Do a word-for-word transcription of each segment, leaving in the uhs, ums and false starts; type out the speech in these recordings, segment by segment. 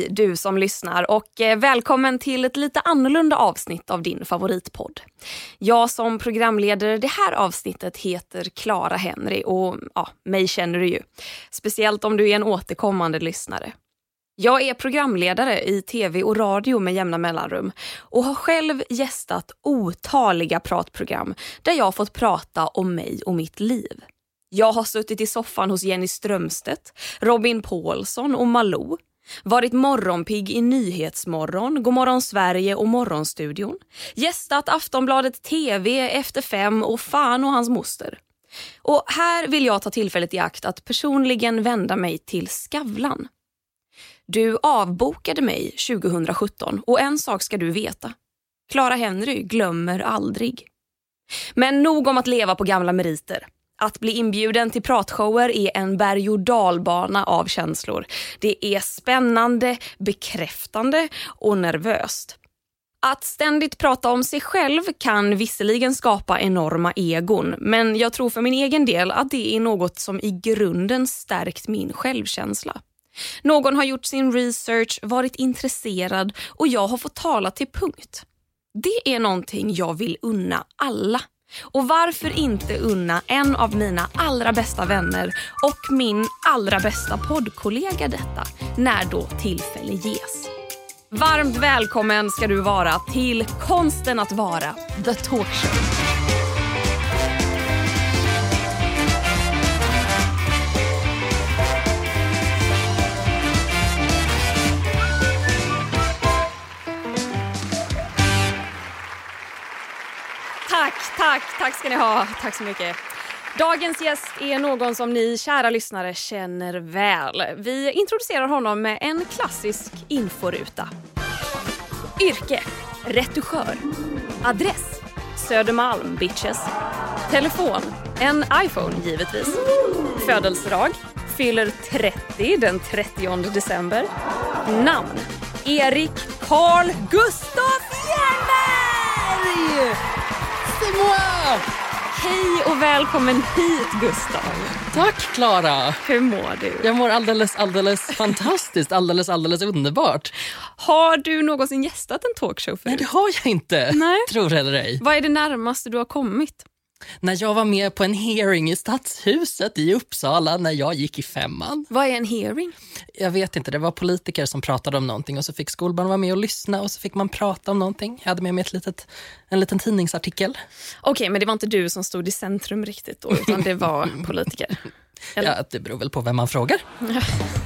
du som lyssnar och välkommen till ett lite annorlunda avsnitt av din favoritpodd. Jag som programledare det här avsnittet heter Clara Henry och ja, mig känner du ju. Speciellt om du är en återkommande lyssnare. Jag är programledare i tv och radio med jämna mellanrum och har själv gästat otaliga pratprogram där jag har fått prata om mig och mitt liv. Jag har suttit i soffan hos Jenny Strömstedt, Robin Paulsson och Malou. Varit morgonpigg i Nyhetsmorgon, Godmorgon Sverige och Morgonstudion. Gästat Aftonbladet T V, Efter fem och Fan och hans moster. Och här vill jag ta tillfället i akt att personligen vända mig till Skavlan. Du avbokade mig tjugohundrasjutton och en sak ska du veta. Clara Henry glömmer aldrig. Men nog om att leva på gamla meriter. Att bli inbjuden till pratshower är en berg- och dalbana av känslor. Det är spännande, bekräftande och nervöst. Att ständigt prata om sig själv kan visserligen skapa enorma egon, men jag tror för min egen del att det är något som i grunden stärkt min självkänsla. Någon har gjort sin research, varit intresserad och jag har fått tala till punkt. Det är någonting jag vill unna alla. Och varför inte unna en av mina allra bästa vänner och min allra bästa poddkollega detta, när då tillfälle ges. Varmt välkommen ska du vara till Konsten att vara, The Talkshow. Tack, tack, tack ska ni ha. Tack så mycket. Dagens gäst är någon som ni kära lyssnare känner väl. Vi introducerar honom med en klassisk inforuta. Yrke, retuschör. Adress, Södermalm, bitches. Telefon, en iPhone givetvis. Födelsedag, fyller trettio den trettionde december. Namn, Erik Carl Gustaf Jernberg! C'est moi! Hej och välkommen hit, Gustav. Tack, Clara. Hur mår du? Jag mår alldeles, alldeles fantastiskt. Alldeles, alldeles underbart. Har du någonsin gästat en talkshow förut? Nej, det har jag inte. Nej. Tror eller ej. Vad är det närmaste du har kommit? När jag var med på en hearing i Stadshuset i Uppsala när jag gick i femman. Vad är en hearing? Jag vet inte, det var politiker som pratade om någonting och så fick skolbarn vara med och lyssna och så fick man prata om någonting. Jag hade med mig ett litet, en liten tidningsartikel. Okej, okay, men det var inte du som stod i centrum riktigt då, utan det var politiker. Eller? Ja, det beror väl på vem man frågar. Ja.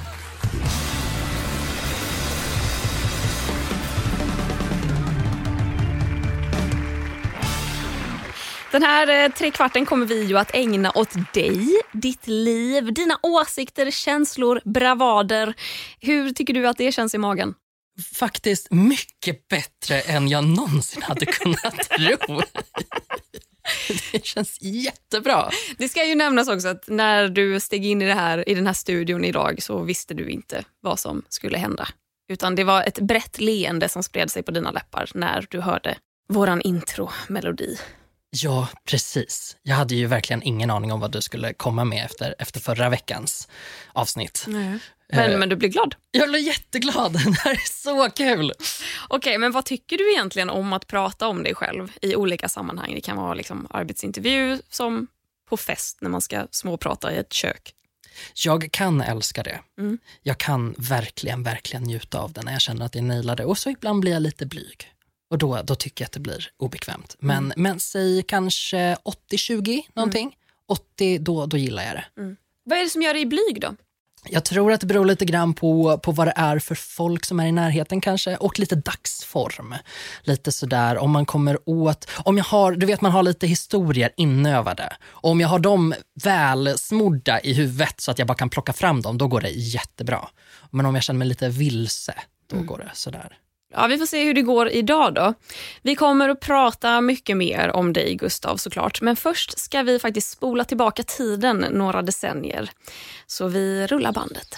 Den här tre kvarten kommer vi ju att ägna åt dig, ditt liv, dina åsikter, känslor, bravader. Hur tycker du att det känns i magen? Faktiskt mycket bättre än jag någonsin hade kunnat tro. Det känns jättebra. Det ska ju nämnas också att när du steg in i, det här, i den här studion idag så visste du inte vad som skulle hända. Utan det var ett brett leende som spred sig på dina läppar när du hörde våran intro-melodi. Ja, precis. Jag hade ju verkligen ingen aning om vad du skulle komma med efter, efter förra veckans avsnitt. Mm. Men, uh, men du blir glad? Jag blir jätteglad. Det här är så kul. Okej, okay, men vad tycker du egentligen om att prata om dig själv i olika sammanhang? Det kan vara liksom arbetsintervju som på fest när man ska småprata i ett kök. Jag kan älska det. Mm. Jag kan verkligen, verkligen njuta av det när jag känner att jag nailar det. Och så ibland blir jag lite blyg. Och då, då tycker jag att det blir obekvämt. Men, mm. men säg kanske åttio tjugo någonting. Mm. åttio, då, då gillar jag det. Mm. Vad är det som gör dig blyg då? Jag tror att det beror lite grann på, på vad det är för folk som är i närheten kanske. Och lite dagsform. Lite sådär, om man kommer åt... Om jag har, du vet man har lite historier inövade. Och om jag har dem väl smorda i huvudet så att jag bara kan plocka fram dem, då går det jättebra. Men om jag känner mig lite vilse, då mm. går det sådär. Ja, vi får se hur det går idag då. Vi kommer att prata mycket mer om dig, Gustav, såklart. Men först ska vi faktiskt spola tillbaka tiden några decennier. Så vi rullar bandet.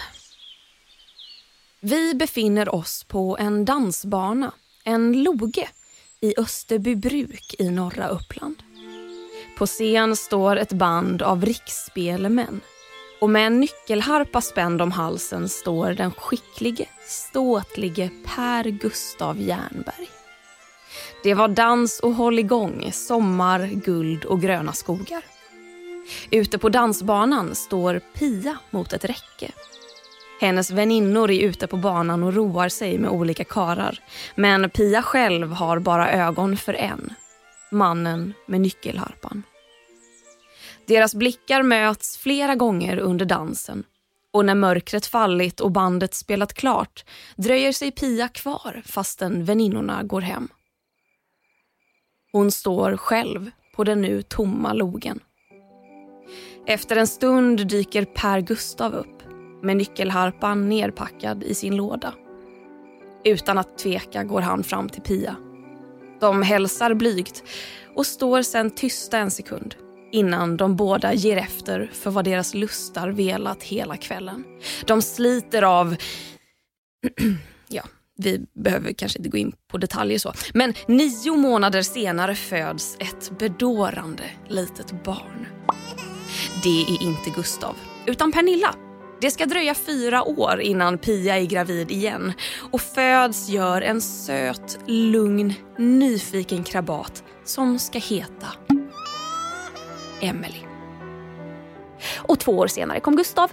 Vi befinner oss på en dansbana, en loge, i Österbybruk i norra Uppland. På scen står ett band av riksspelmän. Och Och med en nyckelharpa spänd om halsen står den skicklige, ståtlige Per Gustav Jernberg. Det var dans och håll igång, sommar, guld och gröna skogar. Ute på dansbanan står Pia mot ett räcke. Hennes väninnor är ute på banan och roar sig med olika karar. Men Pia själv har bara ögon för en. Mannen med nyckelharpan. Deras blickar möts flera gånger under dansen. Och när mörkret fallit och bandet spelat klart dröjer sig Pia kvar fastän väninnorna går hem. Hon står själv på den nu tomma logen. Efter en stund dyker Per Gustav upp med nyckelharpan nerpackad i sin låda. Utan att tveka går han fram till Pia. De hälsar blygt och står sedan tysta en sekund innan de båda ger efter för vad deras lustar velat hela kvällen. De sliter av... ja, vi behöver kanske inte gå in på detaljer så. Men nio månader senare föds ett bedårande litet barn. Det är inte Gustav, utan Pernilla. Det ska dröja fyra år innan Pia är gravid igen och föds gör en söt, lugn, nyfiken krabat som ska heta Emily. Och två år senare kom Gustav.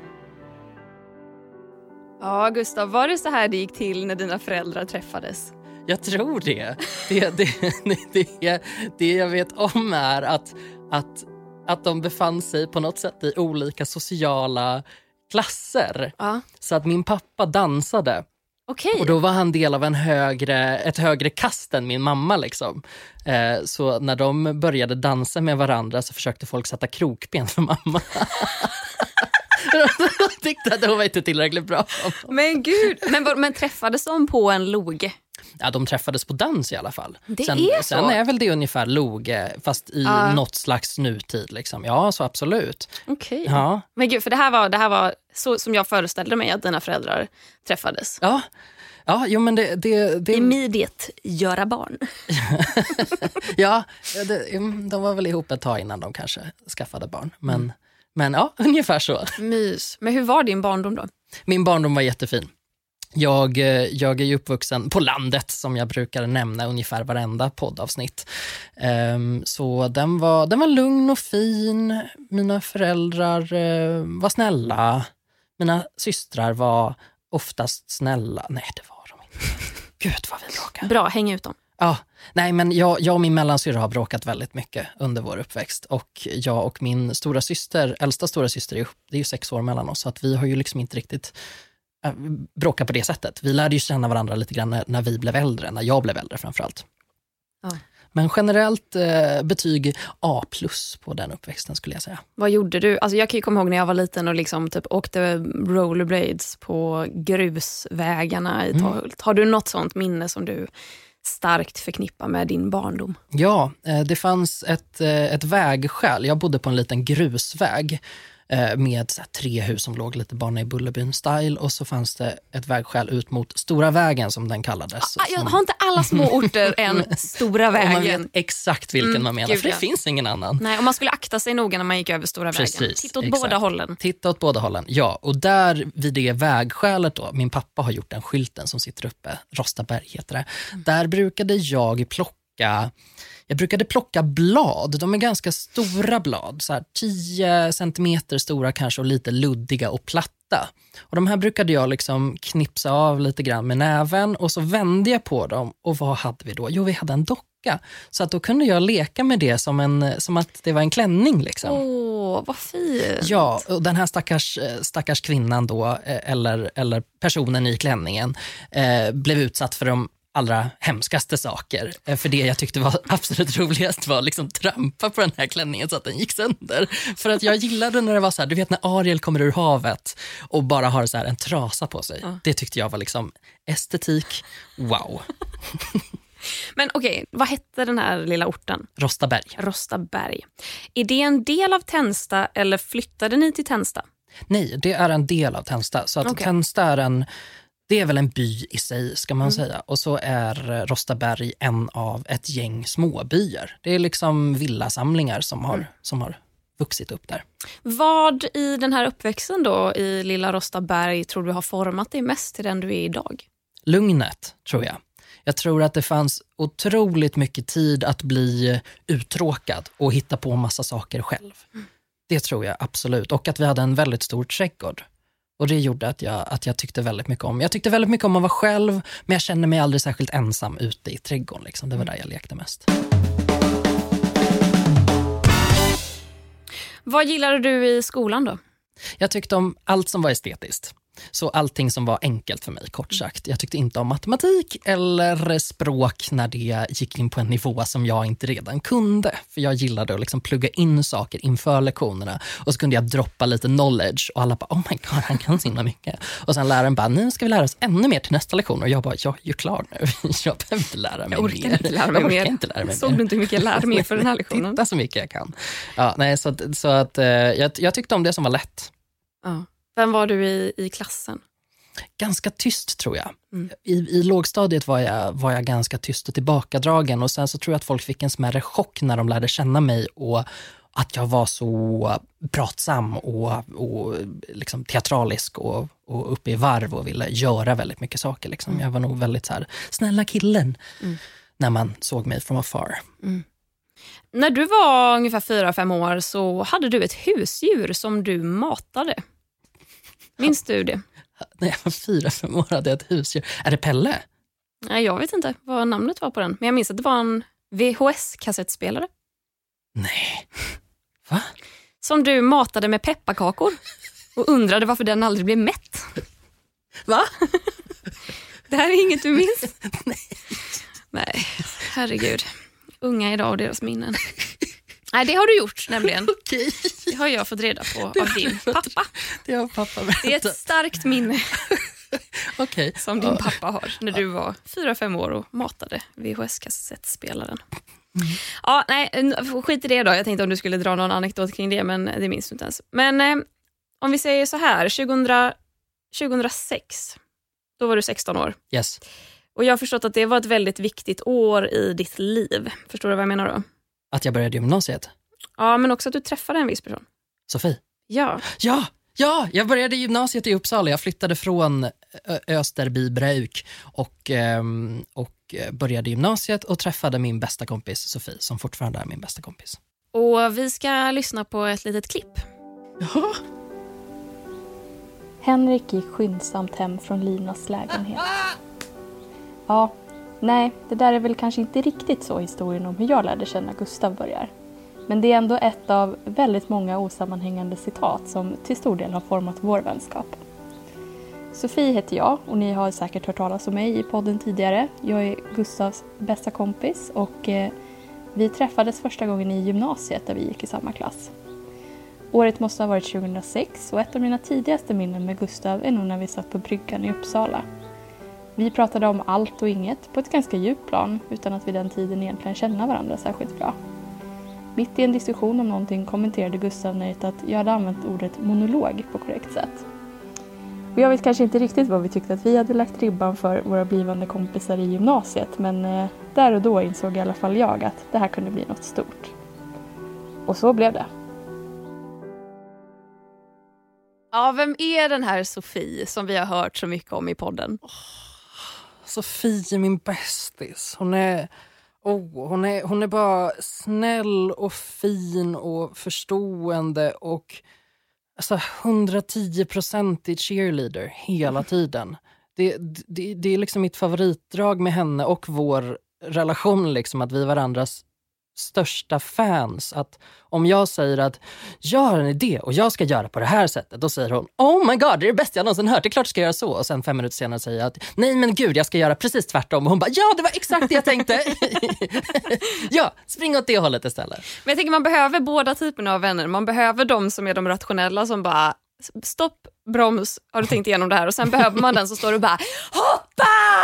Ja, Gustav, var det så här det gick till när dina föräldrar träffades? Jag tror det. Det, det, det, det, det jag vet om är att, att, att de befann sig på något sätt i olika sociala klasser. Ja. Så att min pappa dansade. Okej. Och då var han del av en högre, ett högre kast än min mamma liksom. Eh, så när de började dansa med varandra så försökte folk sätta krokben för mamma. Jag tyckte att det var inte tillräckligt bra. Men gud, men, men träffades de på en loge? Ja, de träffades på dans i alla fall. Det sen, är så. Sen är väl det ungefär loge, fast i uh. något slags nutid liksom. Ja, så absolut. Okej. Okay. Ja. Men gud, för det här var, det här var så som jag föreställde mig att dina föräldrar träffades. Ja. Ja, jo, men det... det, det... Immediate göra barn. Ja, det, de var väl ihop ett tag innan de kanske skaffade barn. Men, mm. men ja, ungefär så. Mys. Men hur var din barndom då? Min barndom var jättefin. Jag, jag är ju uppvuxen på landet som jag brukar nämna ungefär varenda poddavsnitt. Um, så den var, den var lugn och fin. Mina föräldrar uh, var snälla. Mina systrar var oftast snälla. Nej, det var de inte. Gud vad vi bråkade. Bra, häng ut dem. Ja, nej men jag, jag och min mellansyrra har bråkat väldigt mycket under vår uppväxt. Och jag och min stora syster, äldsta stora syster, är ju, det är ju sex år mellan oss. Så att vi har ju liksom inte riktigt äh, bråkat på det sättet. Vi lärde ju känna varandra lite grann när, när vi blev äldre, när jag blev äldre framförallt. Ja. Men generellt eh, betyg A plus på den uppväxten skulle jag säga. Vad gjorde du? Alltså jag kan ju komma ihåg när jag var liten och liksom typ åkte rollerblades på grusvägarna i Tahult. Mm. Har du något sånt minne som du starkt förknippar med din barndom? Ja, eh, det fanns ett, eh, ett vägskäl. Jag bodde på en liten grusväg med så här, tre hus som låg lite bara i Bullerbyn-style, och så fanns det ett vägskäl ut mot Stora vägen som den kallades. Ah, jag har inte alla små orter än Stora vägen. Och man vet exakt vilken mm, man menar, gud, för det ja. finns ingen annan. Nej, och man skulle akta sig noga när man gick över Stora Precis, vägen. Titta åt exakt. båda hållen. Titta åt båda hållen, ja. Och där vid det vägskälet då, min pappa har gjort den skylten som sitter uppe, Rostaberg heter det. Mm. Där brukade jag plocka Jag brukade plocka blad. De är ganska stora blad. Så här tio centimeter stora kanske och lite luddiga och platta. Och de här brukade jag liksom knipsa av lite grann med näven. Och så vände jag på dem. Och vad hade vi då? Jo, vi hade en docka. Så att då kunde jag leka med det som, en, som att det var en klänning liksom. Åh, vad fint. Ja, och den här stackars, stackars kvinnan då, eller, eller personen i klänningen, eh, blev utsatt för de allra hemskaste saker. För det jag tyckte var absolut roligast var liksom trampa på den här klänningen så att den gick sönder. För att jag gillade när det var så här, du vet när Ariel kommer ur havet och bara har så här en trasa på sig. Ja. Det tyckte jag var liksom estetik. Wow. Men okej, okay, vad hette den här lilla orten? Rostaberg. Rostaberg. Är det en del av Tensta eller flyttade ni till Tensta? Nej, det är en del av Tensta. Så att okay. Tensta är en Det är väl en by i sig ska man mm. säga. Och så är Rostaberg en av ett gäng småbyar. Det är liksom villasamlingar som har, mm. som har vuxit upp där. Vad i den här uppväxten då i lilla Rostaberg tror du har format dig mest till den du är idag? Lugnet, tror jag. Jag tror att det fanns otroligt mycket tid att bli uttråkad och hitta på massa saker själv. Mm. Det tror jag absolut. Och att vi hade en väldigt stor trädgård. Och det gjorde att jag, att jag tyckte väldigt mycket om. Jag tyckte väldigt mycket om att vara själv, men jag kände mig aldrig särskilt ensam ute i trädgården. Liksom. Det var där jag lekte mest. Vad gillade du i skolan då? Jag tyckte om allt som var estetiskt. Så allting som var enkelt för mig, kort sagt. Jag tyckte inte om matematik eller språk när det gick in på en nivå som jag inte redan kunde. För jag gillade att liksom plugga in saker inför lektionerna. Och så kunde jag droppa lite knowledge. Och alla bara, oh my god, han kan så himla mycket. Och sen läraren bara, nu ska vi lära oss ännu mer till nästa lektion. Och jag bara, jag är ju klar nu. Jag behöver inte lära mig jag orkar mer. Inte lära mig jag mer. Inte lära mig Såg mer. du inte hur mycket jag lärde mig för den här lektionen? Titta så mycket jag kan. Ja, nej, så att, så att, eh, jag, jag tyckte om det som var lätt. Ja. Vem var du i, i klassen? Ganska tyst, tror jag. Mm. I, I lågstadiet var jag, var jag ganska tyst och tillbakadragen. Och sen så tror jag att folk fick en smärre chock när de lärde känna mig. Och att jag var så pratsam och, och liksom teatralisk och, och uppe i varv och ville göra väldigt mycket saker. Liksom. Mm. Jag var nog väldigt så här, snälla killen, mm. när man såg mig från afar. Mm. När du var ungefär fyra, fem år så hade du ett husdjur som du matade. Minns du det? När jag var fyra, fem år hade jag ett husdjur. Är det Pelle? Nej, jag vet inte vad namnet var på den. Men jag minns att det var en V H S-kassettspelare. Nej. Va? Som du matade med pepparkakor. Och undrade varför den aldrig blev mätt. Va? Det här är inget du minns? Nej. Nej, herregud. Unga idag och deras minnen. Nej, det har du gjort nämligen. Okej. Det har jag fått reda på av din pappa. Det har pappa berättat. Det är ett starkt minne. Okej. Som din pappa har när du var fyra, fem år och matade V H S-kassettspelaren. Mm. Ja, nej, skit i det då. Jag tänkte om du skulle dra någon anekdot kring det, men det minns du inte ens. Men eh, om vi säger så här, tjugohundra, tjugohundrasex, då var du sexton år. Yes. Och jag har förstått att det var ett väldigt viktigt år i ditt liv. Förstår du vad jag menar då? Att jag började gymnasiet? Ja, men också att du träffade en viss person. Sofie? Ja. Ja, ja, jag började gymnasiet i Uppsala. Jag flyttade från Österbybruk och, och började gymnasiet och träffade min bästa kompis Sofie, som fortfarande är min bästa kompis. Och vi ska lyssna på ett litet klipp. Ja. Henrik gick skyndsamt hem från Linas lägenhet. Ja, nej, det där är väl kanske inte riktigt så historien om hur jag lärde känna Gustav börjar. Men det är ändå ett av väldigt många osammanhängande citat som till stor del har format vår vänskap. Sofie heter jag och ni har säkert hört talas om mig i podden tidigare. Jag är Gustavs bästa kompis och eh, vi träffades första gången i gymnasiet där vi gick i samma klass. Året måste ha varit tjugohundrasex och ett av mina tidigaste minnen med Gustav är nog när vi satt på bryggan i Uppsala. Vi pratade om allt och inget på ett ganska djupt plan utan att vid den tiden egentligen känna varandra särskilt bra. Mitt i en diskussion om någonting kommenterade Gustav nöjt att jag hade använt ordet monolog på korrekt sätt. Och jag vet kanske inte riktigt vad vi tyckte att vi hade lagt ribban för våra blivande kompisar i gymnasiet, men eh, där och då insåg i alla fall jag att det här kunde bli något stort. Och så blev det. Ja, vem är den här Sofie som vi har hört så mycket om i podden? Oh, Sofie är min bästis. Hon är, oh, hon, är, hon är bara snäll och fin och förstående och alltså, hundratio procent cheerleader hela tiden. Det, det, det är liksom mitt favoritdrag med henne och vår relation, liksom, att vi är varandras största fans. Att om jag säger att jag har en idé och jag ska göra på det här sättet, då säger hon, oh my god, det är det bästa jag någonsin hört, det är klart jag ska göra så. Och sen fem minuter senare säger jag att nej men gud, jag ska göra precis tvärtom. Och hon bara, ja det var exakt det jag tänkte. Ja, spring åt det hållet istället. Men jag tänker man behöver båda typerna av vänner. Man behöver de som är de rationella som bara stopp, broms, har du tänkt igenom det här? Och sen behöver man den som står och bara hoppa!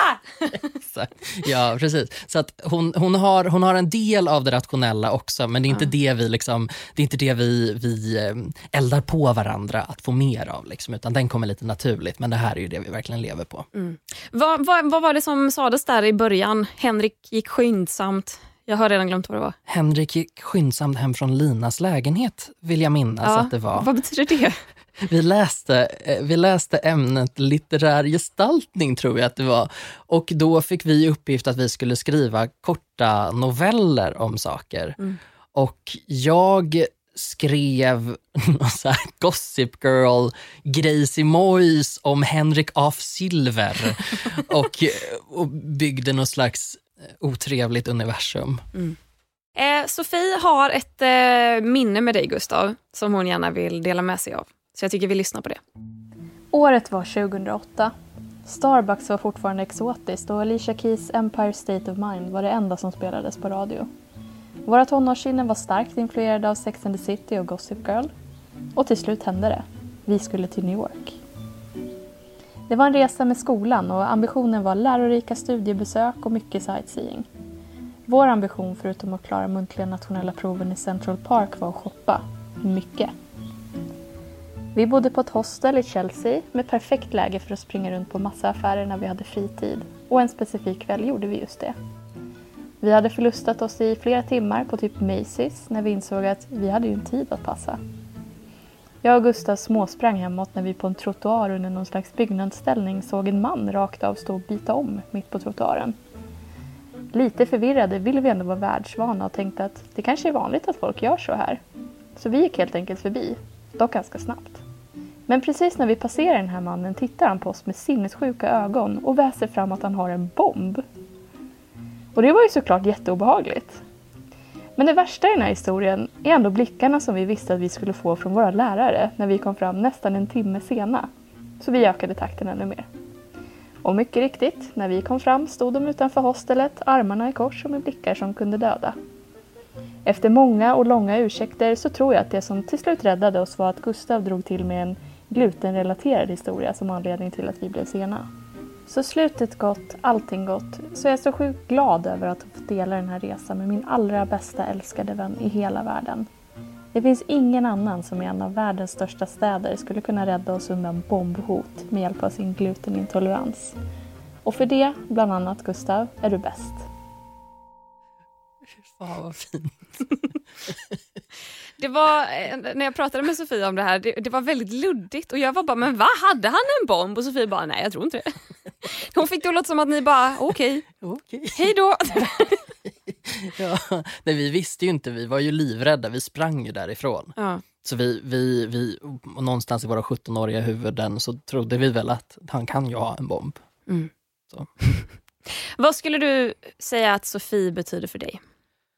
Ja, precis. Så att hon, hon, har, hon har en del av det rationella också, men det är inte, ja. det, vi liksom, det är inte det vi, vi eldar på varandra att få mer av, liksom, utan den kommer lite naturligt, men det här är ju det vi verkligen lever på. Mm. Vad, vad, vad var det som sades där i början? Henrik gick skyndsamt. Jag har redan glömt vad det var. Henrik gick skyndsamt hem från Linas lägenhet, vill jag minnas Ja, att det var. Vad betyder det? Vi läste, vi läste ämnet litterär gestaltning, tror jag att det var. Och då fick vi uppgift att vi skulle skriva korta noveller om saker. Mm. Och jag skrev någon så här Gossip Girl, Gracie Moyes om Henrik af Silver. och, och byggde någon slags otrevligt universum. Mm. Eh, Sofie har ett eh, minne med dig, Gustav, som hon gärna vill dela med sig av. Så jag tycker vi lyssnar på det. Året var tjugohundraåtta. Starbucks var fortfarande exotiskt och Alicia Keys Empire State of Mind var det enda som spelades på radio. Våra tonårssinnen var starkt influerade av Sex and the City och Gossip Girl. Och till slut hände det. Vi skulle till New York. Det var en resa med skolan och ambitionen var lärorika studiebesök och mycket sightseeing. Vår ambition, förutom att klara muntliga nationella proven i Central Park, var att shoppa. Mycket. Vi bodde på ett hostel i Chelsea med perfekt läge för att springa runt på massa affärer när vi hade fritid. Och en specifik kväll gjorde vi just det. Vi hade förlustat oss i flera timmar på typ Macy's när vi insåg att vi hade ju en tid att passa. Jag och Gustav småsprang hemåt när vi på en trottoar under någon slags byggnadsställning såg en man rakt av stå och byta om mitt på trottoaren. Lite förvirrade ville vi ändå vara världsvana och tänkte att det kanske är vanligt att folk gör så här. Så vi gick helt enkelt förbi, dock ganska snabbt. Men precis när vi passerar den här mannen tittar han på oss med sinnessjuka ögon och väser fram att han har en bomb. Och det var ju såklart jätteobehagligt. Men det värsta i den här historien är ändå blickarna som vi visste att vi skulle få från våra lärare när vi kom fram nästan en timme sena. Så vi ökade takten ännu mer. Och mycket riktigt, när vi kom fram stod de utanför hostelet, armarna i kors och med blickar som kunde döda. Efter många och långa ursäkter så tror jag att det som till slut räddade oss var att Gustav drog till med en glutenrelaterad historia som anledning till att vi blev sena. Så slutet gott, allting gott, så jag är så sjukt glad över att få dela den här resan med min allra bästa älskade vän i hela världen. Det finns ingen annan som i en av världens största städer skulle kunna rädda oss undan bombhot med hjälp av sin glutenintolerans. Och för det, bland annat Gustav, är du bäst. Fan vad fint. Det var, när jag pratade med Sofie om det här, det, det var väldigt luddigt. Och jag var bara, men vad, hade han en bomb? Och Sofie bara, nej jag tror inte det. Hon fick det låta som att ni bara, okej, okay. okay. Hej då. Ja, nej, vi visste ju inte, vi var ju livrädda, vi sprang ju därifrån. Ja. Så vi, vi, vi, någonstans i våra sjuttonåriga huvuden så trodde vi väl att han kan ju ha en bomb. Mm. Så. Vad skulle du säga att Sofie betyder för dig?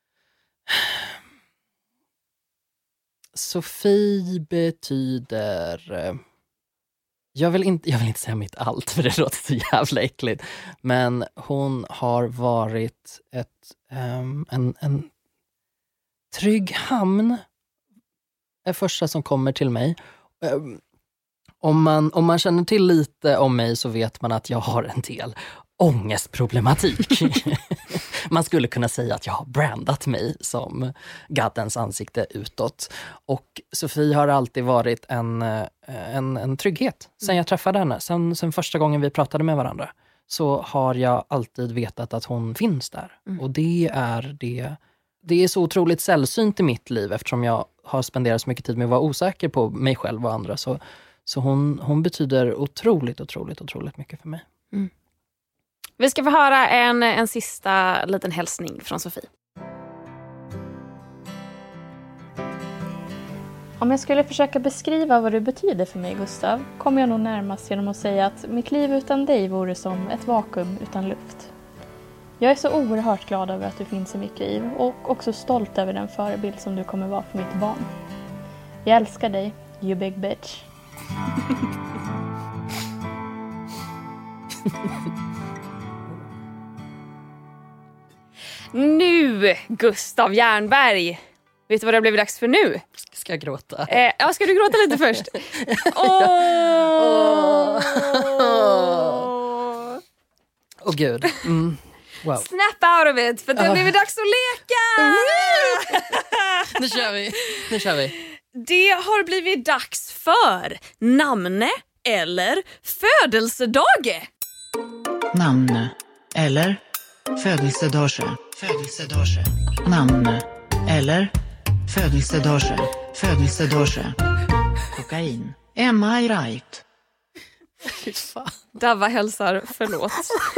Sofie betyder... Jag vill, inte, jag vill inte säga mitt allt för det låter så jävla äckligt. Men hon har varit ett, um, en, en trygg hamn. Det första som kommer till mig. Um, om, man, om man känner till lite om mig så vet man att jag har en del ångestproblematik. Man skulle kunna säga att jag har brandat mig som gaddens ansikte utåt. Och Sofie har alltid varit en, en, en trygghet. Sen jag träffade henne, sen, sen första gången vi pratade med varandra, så har jag alltid vetat att hon finns där. Mm. Och det är det, det är så otroligt sällsynt i mitt liv eftersom jag har spenderat så mycket tid med att vara osäker på mig själv och andra. Så, så hon, hon betyder otroligt, otroligt, otroligt mycket för mig. Mm. Vi ska få höra en, en sista liten hälsning från Sofie. Om jag skulle försöka beskriva vad det betyder för mig, Gustav, kommer jag nog närmast genom att säga att mitt liv utan dig vore som ett vakuum utan luft. Jag är så oerhört glad över att du finns i mitt liv och också stolt över den förebild som du kommer vara för mitt barn. Jag älskar dig, you big bitch. Nu, Gustav Jernberg. Vet du vad det blev dags för nu? Ska jag gråta? Eh, ja, ska du gråta lite först? Åh! Åh, oh. oh, gud. Mm. Wow. Snap out of it, för det uh. blir dags att leka! Nu kör vi, nu kör vi. Det har blivit dags för namne eller födelsedag. Namne eller födelsedag, födelsedag, namn eller födelsedag, födelsedag, kokain, am I right? Fy fan. Dava hälsar förlåt.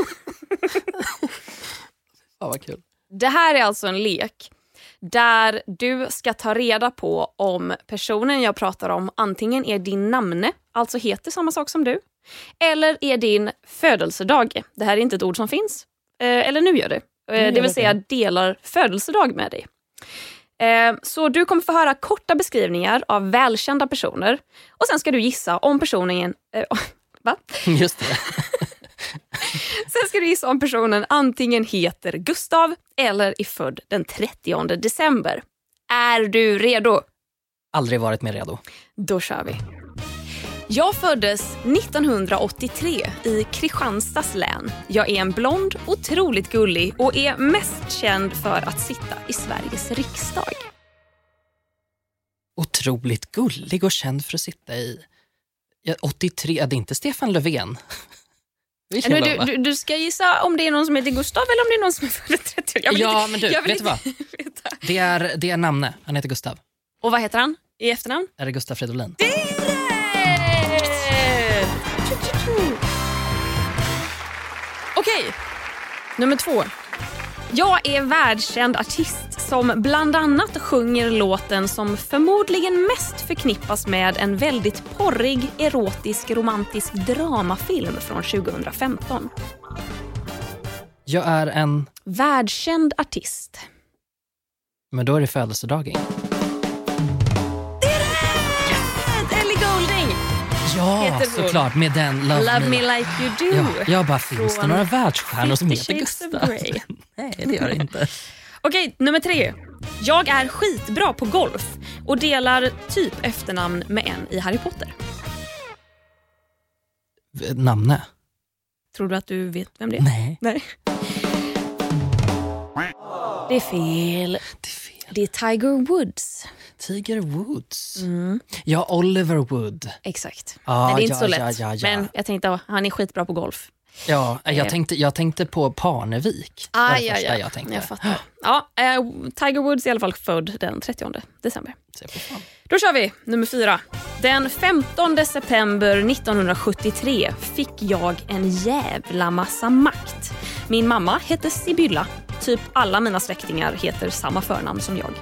Ja, vad kul. Det här är alltså en lek där du ska ta reda på om personen jag pratar om antingen är din namne, alltså heter samma sak som du, eller är din födelsedag. Det här är inte ett ord som finns, eller nu gör det. Det vill säga delar födelsedag med dig. Så du kommer få höra korta beskrivningar av välkända personer och sen ska du gissa om personen... Va? Just det. Sen ska du gissa om personen antingen heter Gustav eller är född den trettionde december. Är du redo? Aldrig varit mer redo. Då kör vi. Jag föddes nittonhundraåttiotre i Kristianstads län. Jag är en blond, otroligt gullig och är mest känd för att sitta i Sveriges riksdag. Otroligt gullig och känd för att sitta i... Ja, åttiotre, det är inte Stefan Löfven. Nu, du, du, du ska gissa om det är någon som heter Gustav eller om det är någon som är född trettio. Jag vill ja, inte, men du, jag vill vet du vad? veta. Det är, det är namnet. Han heter Gustav. Och vad heter han i efternamn? Är det Gustav Fridolin? Det är det! Okej, nummer två. Jag är världskänd artist som bland annat sjunger låten som förmodligen mest förknippas med en väldigt porrig, erotisk, romantisk dramafilm från tjugohundrafemton. Jag är en... Världskänd artist. Men då är det födelsedagen. Det är rätt! Ellie Goulding! Ja, Heter hon. såklart. Med den Love, Love Me, me like you do. Ja, jag bara, finns det Från några världsstjärnor som Fifty heter Shades of Gustav? Grey. Nej, det gör det inte. Okej, nummer tre. Jag är skitbra på golf och delar typ efternamn med en i Harry Potter. Namne? Tror du att du vet vem det är? Nej. Nej. Det är fel. Det är fel. Det är Tiger Woods. Tiger Woods. Mm. Ja, Oliver Wood. Exakt. Ah, Nej, det är inte ja, så lätt. ja, ja, ja. Men jag tänkte att han är skitbra på golf. Ja, jag Eh. tänkte, jag tänkte på Parnevik. Ah, var det ja, första ja. jag tänkte. Jag fattar. Ja, eh, Tiger Woods är i alla fall född den trettionde december. Se på fan. Då kör vi nummer fyra. Den femtonde september nittonhundrasjuttiotre fick jag en jävla massa makt. Min mamma hette Sibylla. Typ alla mina släktingar heter samma förnamn som jag.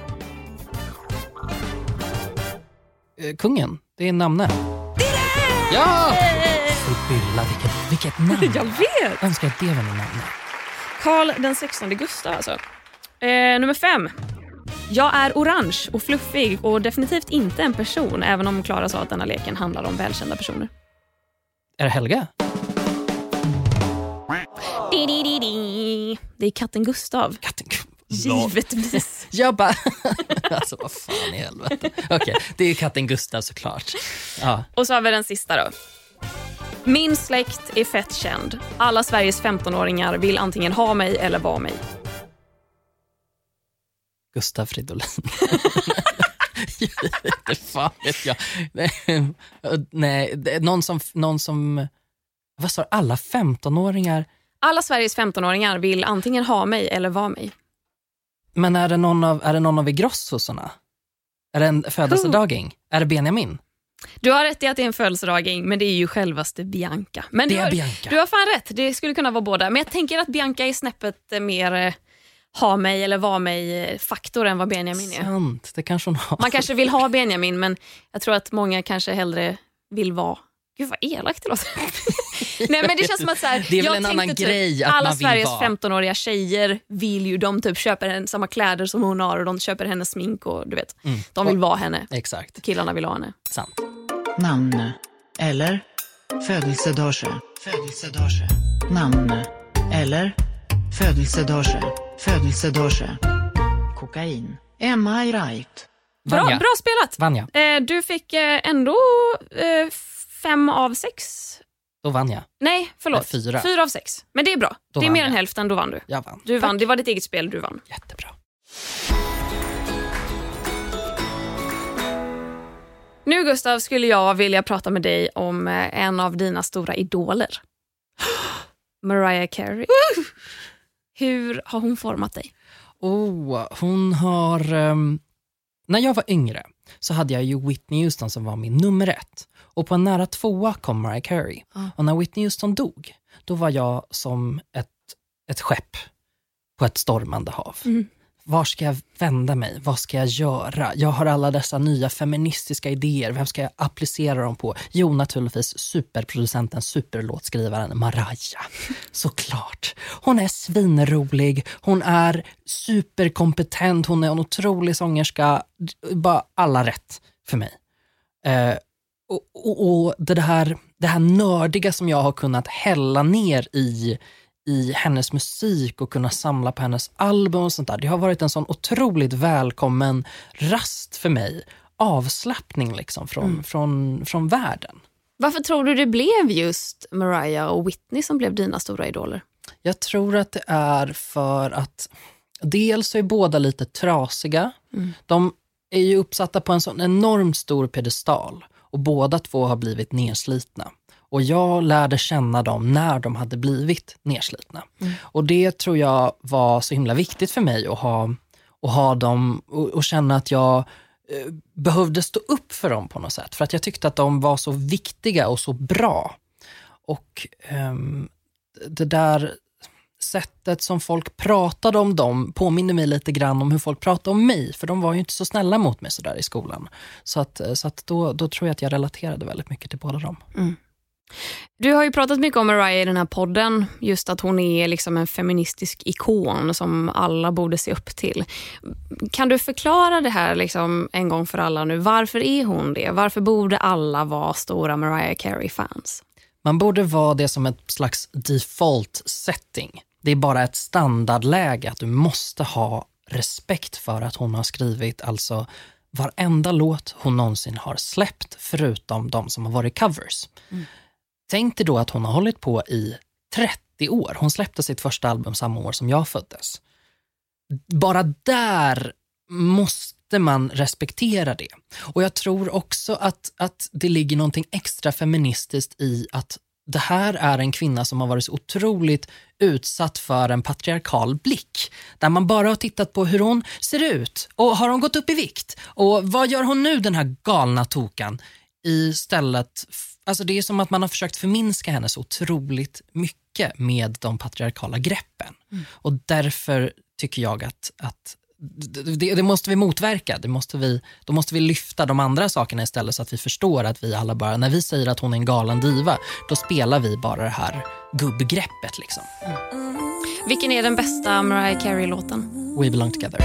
Eh, Kungen, det är namnet. Det är det! Ja! Sibylla, vilket, vilket namn. Jag vet! Önskar att det var min namn. Karl den sextonde Gustav alltså. Eh, nummer fem. Jag är orange och fluffig och definitivt inte en person, även om Klara sa att denna leken handlar om välkända personer. Är det Helga? Di, di, di, di. Det är katten Gustav. Katten. Givetvis. Jag bara... alltså, vad fan i helvete. Okej, okay, det är katten Gustav såklart. Ja. Och så har vi den sista då. Min släkt är fett känd. Alla Sveriges femtonåringar vill antingen ha mig eller vara mig. Gustav Fridolin. Det fan vet jag. Nej, nej, någon som... Någon som vad sa du? Alla femtonåringar? Alla Sveriges femtonåringar vill antingen ha mig eller vara mig. Men är det någon av, är det någon av Igrossosarna? Är det en födelsedaging? Är det Benjamin? Du har rätt i att det är en födelsedaging, men det är ju självaste Bianca. Men det du är har, Bianca. Du har fan rätt, det skulle kunna vara båda. Men jag tänker att Bianca är snäppet mer eh, ha mig eller vara mig faktor än vad Benjamin är. Sant, det kanske hon har. Man kanske vill ha Benjamin, men jag tror att många kanske hellre vill vara... Gud vad elakt det låter. Nej, men det känns som att så här, det är väl jag en tänkte annan typ, grej att alla man vill Sveriges vara. femtonåriga tjejer vill ju, de typ köper henne, samma kläder som hon har och de köper hennes smink och du vet, Mm. de vill vara henne. Exakt, Killarna vill ha henne. sant. Namn eller födelsedag, födelsedag, namn eller födelsedag, födelsedag, kokain, am I right? Bra, Vanja. bra spelat. Vanja, Eh, du fick eh, ändå eh, fem av sex. då vann jag. Nej, förlåt. Nej, fyra. Fyra av sex. Men det är bra. Då det är vann mer än jag. hälften, då vann du. Jag vann. Du vann, det var ditt eget spel, du vann. Jättebra. Nu Gustav skulle jag vilja prata med dig om eh, en av dina stora idoler. Mariah Carey. Hur har hon format dig? Oh, hon har... Um, när jag var yngre så hade jag ju Whitney Houston som var min nummer ett. Och på en nära tvåa kom Mariah Carey. Mm. Och när Whitney Houston dog, då var jag som ett, ett skepp på ett stormande hav. Mm. Var ska jag vända mig? Vad ska jag göra? Jag har alla dessa nya feministiska idéer. Vem ska jag applicera dem på? Jo, naturligtvis superproducenten, superlåtskrivaren Mariah. Såklart. Hon är svinrolig. Hon är superkompetent. Hon är en otrolig sångerska. Bara alla rätt för mig. Eh, och, och, och det här, det här nördiga som jag har kunnat hälla ner i i hennes musik och kunna samla på hennes album och sånt där. Det har varit en sån otroligt välkommen rast för mig. Avslappning liksom från, mm. från, från världen. Varför tror du det blev just Mariah och Whitney som blev dina stora idoler? Jag tror att det är för att dels är båda lite trasiga. Mm. De är ju uppsatta på en sån enormt stor pedestal och båda två har blivit nedslitna. Och jag lärde känna dem när de hade blivit nedslitna. Mm. Och det tror jag var så himla viktigt för mig att ha, att ha dem och, och känna att jag eh, behövde stå upp för dem på något sätt. För att jag tyckte att de var så viktiga och så bra. Och eh, det där sättet som folk pratade om dem påminner mig lite grann om hur folk pratade om mig. För de var ju inte så snälla mot mig så där i skolan. Så, att, så att då, då tror jag att jag relaterade väldigt mycket till båda dem. Mm. Du har ju pratat mycket om Mariah i den här podden, just att hon är liksom en feministisk ikon som alla borde se upp till. Kan du förklara det här liksom en gång för alla nu? Varför är hon det? Varför borde alla vara stora Mariah Carey-fans? Man borde vara det som ett slags default setting. Det är bara ett standardläge att du måste ha respekt för att hon har skrivit alltså varenda låt hon någonsin har släppt förutom de som har varit covers. Mm. Tänk dig då att hon har hållit på i trettio år. Hon släppte sitt första album samma år som jag föddes. Bara där måste man respektera det. Och jag tror också att, att det ligger någonting extra feministiskt i att det här är en kvinna som har varit så otroligt utsatt för en patriarkal blick. Där man bara har tittat på hur hon ser ut. Och har hon gått upp i vikt? Och vad gör hon nu, den här galna tokan? Istället, alltså det är som att man har försökt förminska henne så otroligt mycket med de patriarkala greppen. Mm. Och därför tycker jag att, att det, det måste vi motverka. Det måste vi, då måste vi lyfta de andra sakerna istället så att vi förstår att vi alla bara, när vi säger att hon är en galen diva, då spelar vi bara det här gubbgreppet liksom. Mm. Vilken är den bästa Mariah Carey-låten? We Belong Together.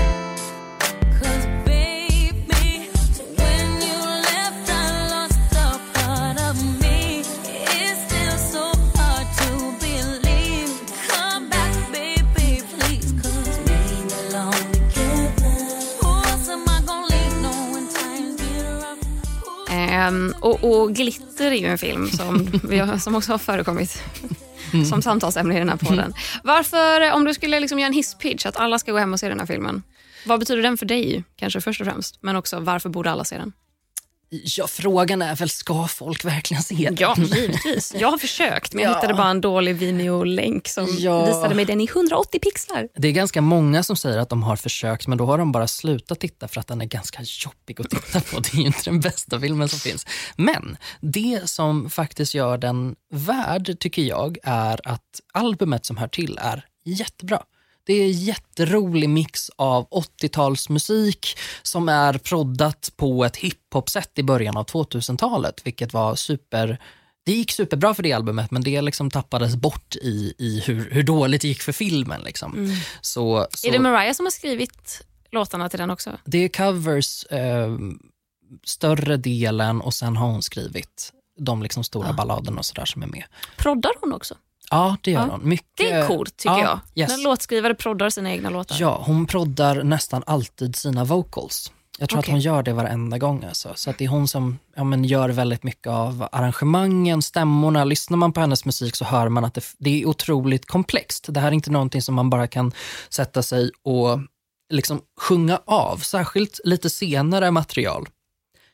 Um, och, och Glitter är ju en film som, vi har, som också har förekommit mm. som samtalsämne i den här podden. Mm. Varför, om du skulle liksom göra en hisspitch att alla ska gå hem och se den här filmen, vad betyder den för dig, kanske först och främst, men också varför borde alla se den? Ja, frågan är väl, ska folk verkligen se den? Ja, givetvis. Jag har försökt, men jag ja. hittade bara en dålig Vimeo-länk som ja. visade mig den i hundraåttio pixlar. Det är ganska många som säger att de har försökt, men då har de bara slutat titta för att den är ganska jobbig att titta på. Det är ju inte den bästa filmen som finns. Men det som faktiskt gör den värd, tycker jag, är att albumet som hör till är jättebra. Det är en jätterolig mix av åttiotalsmusik som är proddat på ett hiphop-sätt i början av tvåtusentalet, vilket var super... Det gick superbra för det albumet, men det liksom tappades bort i, i hur, hur dåligt det gick för filmen. Liksom. Mm. Så, så... Är det Mariah som har skrivit låtarna till den också? Det är covers, eh, större delen, och sen har hon skrivit de liksom stora ja. balladerna och sådär som är med. Proddar hon också? Ja, det gör ja. hon. Mycket... Det är coolt, tycker ja, jag. Yes. När låtskrivare proddar sina egna låtar. Ja, hon proddar nästan alltid sina vocals. Jag tror okay. att hon gör det varenda gång. Alltså. Så att det är hon som ja, men gör väldigt mycket av arrangemangen, stämmorna. Lyssnar man på hennes musik så hör man att det, det är otroligt komplext. Det här är inte någonting som man bara kan sätta sig och liksom sjunga av. Särskilt lite senare material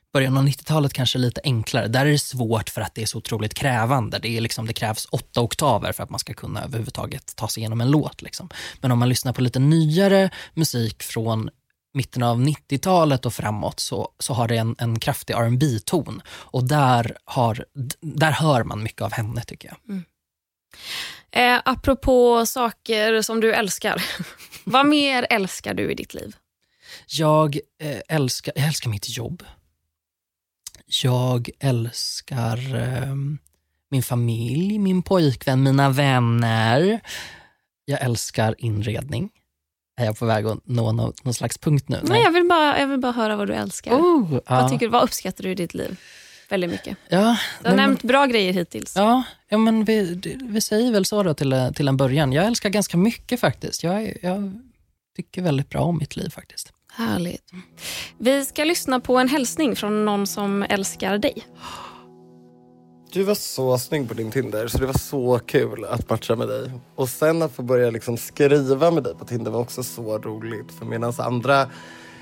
början av nittiotalet kanske lite enklare. Där är det svårt för att det är så otroligt krävande. Det, är liksom, det krävs åtta oktaver för att man ska kunna överhuvudtaget ta sig igenom en låt. Liksom. Men om man lyssnar på lite nyare musik från mitten av nittiotalet och framåt så, så har det en, en kraftig R and B-ton. Och där, har, där hör man mycket av henne, tycker jag. Mm. Eh, apropå saker som du älskar. Vad mer älskar du i ditt liv? Jag, eh, älskar, jag älskar mitt jobb. Jag älskar eh, min familj, min pojkvän, mina vänner. Jag älskar inredning. Är jag på väg att nå någon, någon slags punkt nu? Nej, jag vill bara, jag vill bara höra vad du älskar. Oh, vad, ja. tycker, vad uppskattar du i ditt liv? Väldigt mycket. Ja, du har men, nämnt bra grejer hittills. Ja, ja men vi, vi säger väl så då till, till en början. Jag älskar ganska mycket faktiskt. Jag, jag tycker väldigt bra om mitt liv faktiskt. Härligt. Vi ska lyssna på en hälsning från någon som älskar dig. Du var så snygg på din Tinder, så det var så kul att matcha med dig. Och sen att få börja liksom skriva med dig på Tinder var också så roligt. För medan andra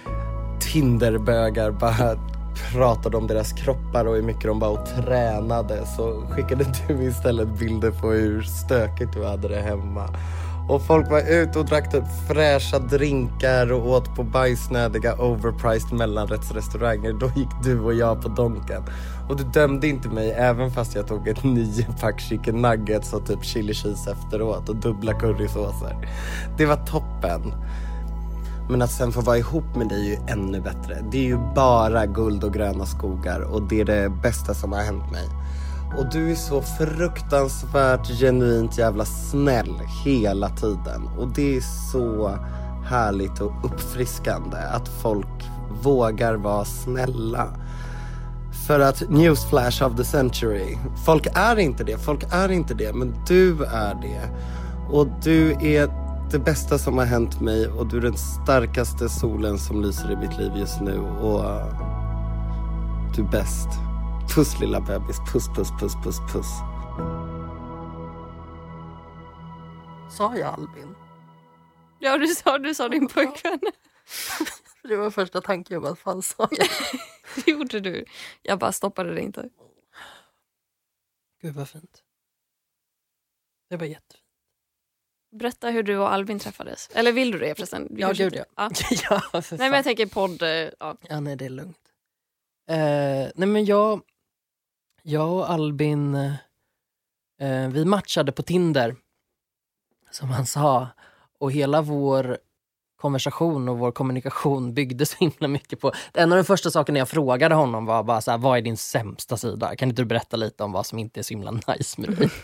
Tinderbögar bara pratade om deras kroppar och hur mycket de bara och tränade, så skickade du istället bilder på hur stökigt du hade det hemma. Och folk var ute och drack typ fräscha drinkar och åt på bajsnödiga overpriced mellanrättsrestauranger. Då gick du och jag på Donken. Och du dömde inte mig även fast jag tog ett nio pack chicken nuggets och typ chili cheese efteråt och dubbla currysåser. Det var toppen. Men att sen få vara ihop med dig är ju ännu bättre. Det är ju bara guld och gröna skogar och det är det bästa som har hänt mig. Och du är så fruktansvärt genuint jävla snäll hela tiden. Och det är så härligt och uppfriskande att folk vågar vara snälla. För att newsflash of the century, folk är inte det, folk är inte det, men du är det. Och du är det bästa som har hänt mig och du är den starkaste solen som lyser i mitt liv just nu. Och du är bäst. Puss lilla bebis, puss, puss, puss, puss, puss. Sa jag Albin? Ja, du sa, du sa din pojkvän. Det var första tanken, jag bara, fan sa jag? Det gjorde du. Jag bara stoppade det inte. Gud vad fint. Det var jättefint. Berätta hur du och Albin träffades. Eller vill du det förresten? Ja, gud ja. ja. ja för nej, men jag tänker podd. Ja, ja nej, det är lugnt. Eh, nej, men jag, jag och Albin, eh, vi matchade på Tinder, som han sa. Och hela vår konversation och vår kommunikation byggde så himla mycket på... En av de första sakerna jag frågade honom var bara så här, vad är din sämsta sida? Kan inte du berätta lite om vad som inte är så himla nice med dig?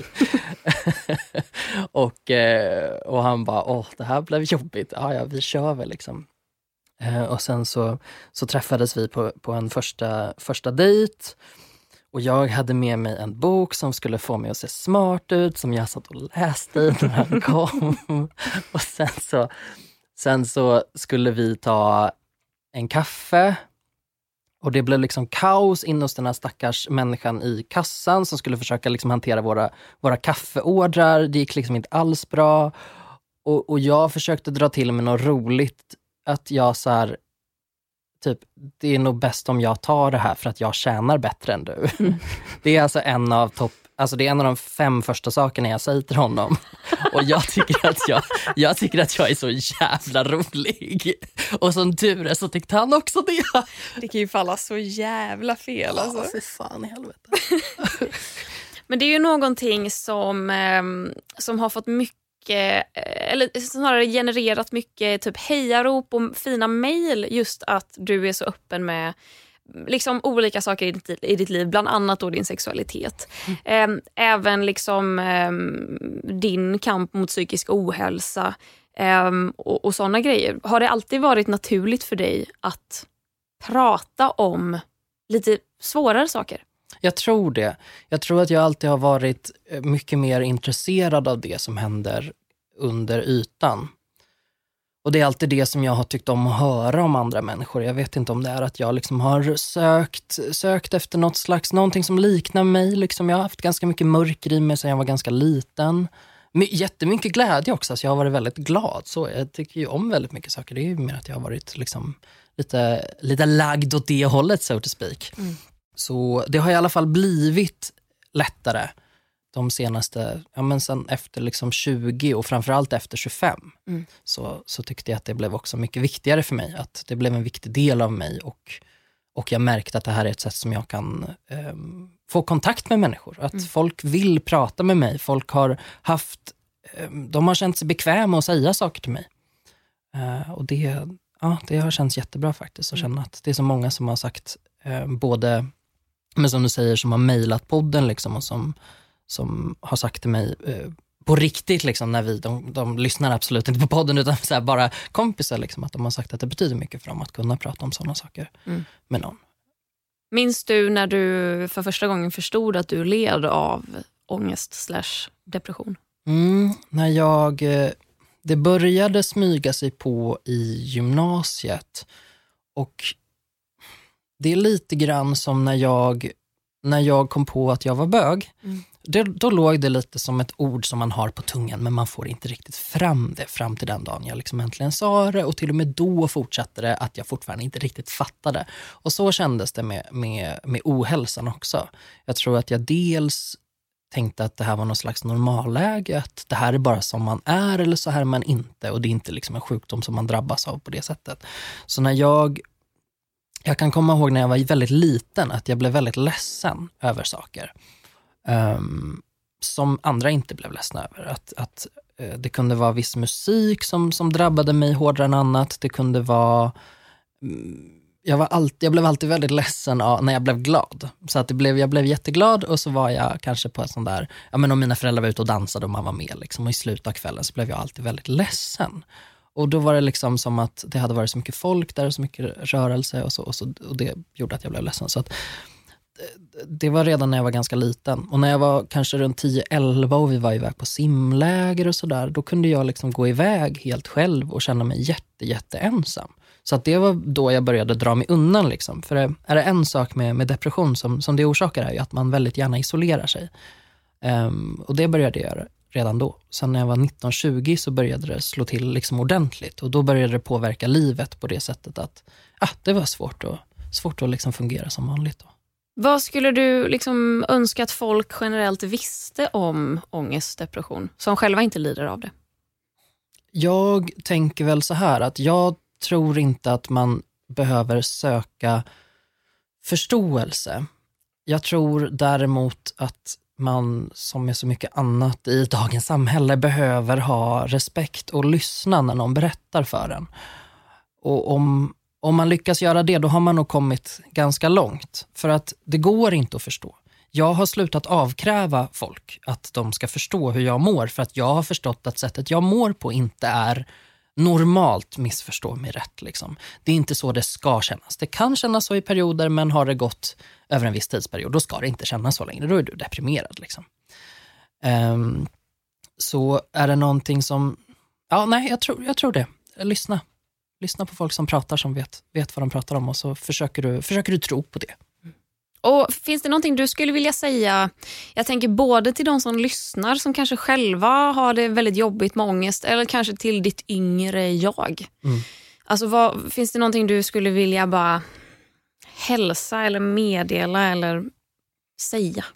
och, och han bara, åh, det här blev jobbigt. Ja, ja, vi kör väl liksom. Och sen så, så träffades vi på, på en första, första dejt. Och jag hade med mig en bok som skulle få mig att se smart ut, som jag satt och läste i när han kom. och sen så... Sen så skulle vi ta en kaffe och det blev liksom kaos in hos den här stackars människan i kassan som skulle försöka liksom hantera våra, våra kaffeordrar. Det gick liksom inte alls bra. Och, och jag försökte dra till med något roligt, att jag så här, typ, det är nog bäst om jag tar det här för att jag tjänar bättre än du. Mm. Det är alltså en av topp Alltså det är en av de fem första sakerna jag säger till honom. Och jag tycker att jag, jag tycker att jag är så jävla rolig. Och som tur är så tyckte han också det. Det kan ju falla så jävla fel. Alltså. Ja, för fan i helvete. Men det är ju någonting som, som har fått mycket, eller snarare genererat mytt typ hejarop och fina mejl, just att du är så öppen med liksom olika saker i ditt, i ditt liv, bland annat då din sexualitet. Mm. Även liksom din kamp mot psykisk ohälsa och, och sådana grejer. Har det alltid varit naturligt för dig att prata om lite svårare saker? Jag tror det. Jag tror att jag alltid har varit mycket mer intresserad av det som händer under ytan. Och det är alltid det som jag har tyckt om att höra om andra människor. Jag vet inte om det är att jag liksom har sökt, sökt efter något slags, någonting som liknar mig. Liksom jag har haft ganska mycket mörker i mig sedan jag var ganska liten. My- jättemycket glädje också, så jag har varit väldigt glad. Så jag tycker ju om väldigt mycket saker. Det är ju mer att jag har varit liksom lite, lite lagd åt det hållet, so to speak. Mm. Så det har i alla fall blivit lättare de senaste, ja men sen efter liksom tjugo och framförallt efter tjugofem. Mm. Så, så tyckte jag att det blev också mycket viktigare för mig. Att det blev en viktig del av mig och, och jag märkte att det här är ett sätt som jag kan eh, få kontakt med människor. Att mm. folk vill prata med mig. Folk har haft, eh, de har känt sig bekväma att säga saker till mig. Eh, och det, ja, det har känts jättebra faktiskt att känna att det är så många som har sagt eh, både, men som du säger, som har mejlat podden liksom, och som som har sagt till mig eh, på riktigt liksom, när vi, de, de lyssnar absolut inte på podden utan så här, bara kompisar liksom, att de har sagt att det betyder mycket för dem att kunna prata om sådana saker mm. med någon. Minns du när du för första gången förstod att du led av ångest slash depression? Mm, när jag, eh, det började smyga sig på i gymnasiet och det är lite grann som när jag när jag kom på att jag var bög. Mm. Det, då låg det lite som ett ord som man har på tungan, men man får inte riktigt fram det fram till den dagen jag liksom äntligen sa det, och till och med då fortsatte det att jag fortfarande inte riktigt fattade. Och så kändes det med, med, med ohälsan också. Jag tror att jag dels tänkte att det här var någon slags normalläge, att det här är bara som man är eller så här är man inte, och det är inte liksom en sjukdom som man drabbas av på det sättet. Så när jag Jag kan komma ihåg när jag var väldigt liten att jag blev väldigt ledsen över saker. Um, som andra inte blev ledsna över. Att, att uh, det kunde vara viss musik som, som drabbade mig hårdare än annat. Det kunde vara... Um, jag, var alltid, jag blev alltid väldigt ledsen av, när jag blev glad. Så att det blev, jag blev jätteglad och så var jag kanske på ett sånt där... Ja, men om mina föräldrar var ute och dansade och man var med liksom, och i slutet av kvällen så blev jag alltid väldigt ledsen. Och då var det liksom som att det hade varit så mycket folk där och så mycket rörelse och så, och, så, och det gjorde att jag blev ledsen. Så att det var redan när jag var ganska liten. Och när jag var kanske runt tio elva och vi var iväg på simläger och sådär, då kunde jag liksom gå iväg helt själv och känna mig jätte, jätte ensam. Så att det var då jag började dra mig undan liksom. För är det en sak med, med depression som, som det orsakar är ju att man väldigt gärna isolerar sig. Um, och det började jag göra redan då. Sen när jag var nitton tjugo så började det slå till liksom ordentligt. Och då började det påverka livet på det sättet att ah, det var svårt att, svårt att liksom fungera som vanligt då. Vad skulle du liksom önska att folk generellt visste om ångest, depression, som själva inte lider av det? Jag tänker väl så här att jag tror inte att man behöver söka förståelse. Jag tror däremot att man, som med så mycket annat i dagens samhälle, behöver ha respekt och lyssna när någon berättar för en. Och om, om man lyckas göra det, då har man nog kommit ganska långt. För att det går inte att förstå. Jag har slutat avkräva folk att de ska förstå hur jag mår, för att jag har förstått att sättet jag mår på inte är normalt, missförstå mig rätt. Liksom. Det är inte så det ska kännas. Det kan kännas så i perioder, men har det gått över en viss tidsperiod, då ska det inte kännas så längre. Då är du deprimerad. Liksom. Um, så är det någonting som... Ja, nej, jag tror, jag tror det. Lyssna. Lyssna på folk som pratar, som vet, vet vad de pratar om, och så försöker du, försöker du tro på det. Och finns det någonting du skulle vilja säga, jag tänker både till de som lyssnar som kanske själva har det väldigt jobbigt med ångest, eller kanske till ditt yngre jag. Mm. Alltså vad, finns det någonting du skulle vilja bara hälsa eller meddela eller säga?